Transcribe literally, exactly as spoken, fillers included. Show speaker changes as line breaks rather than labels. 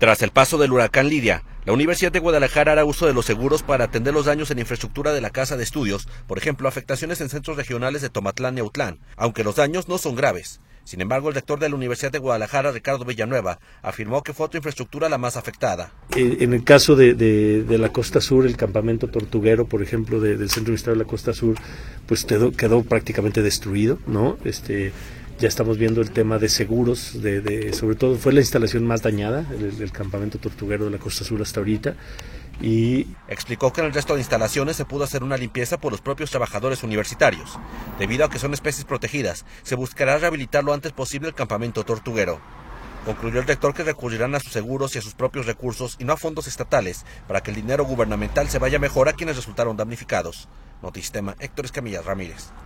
Tras el paso del huracán Lidia, la Universidad de Guadalajara hará uso de los seguros para atender los daños en la infraestructura de la Casa de Estudios, por ejemplo, afectaciones en centros regionales de Tomatlán y Autlán, aunque los daños no son graves. Sin embargo, el rector de la Universidad de Guadalajara, Ricardo Villanueva, afirmó que fue otra infraestructura la más afectada.
En el caso de, de, de la Costa Sur, el campamento tortuguero, por ejemplo, de, del Centro Universitario de la Costa Sur, pues quedó, quedó prácticamente destruido, ¿no? Este... Ya estamos viendo el tema de seguros, de, de, sobre todo fue la instalación más dañada, el, el campamento tortuguero de la Costa Sur hasta ahorita. Y
explicó que en el resto de instalaciones se pudo hacer una limpieza por los propios trabajadores universitarios. Debido a que son especies protegidas, se buscará rehabilitar lo antes posible el campamento tortuguero. Concluyó el rector que recurrirán a sus seguros y a sus propios recursos y no a fondos estatales para que el dinero gubernamental se vaya mejor a quienes resultaron damnificados. Notisistema, Héctor Escamilla Ramírez.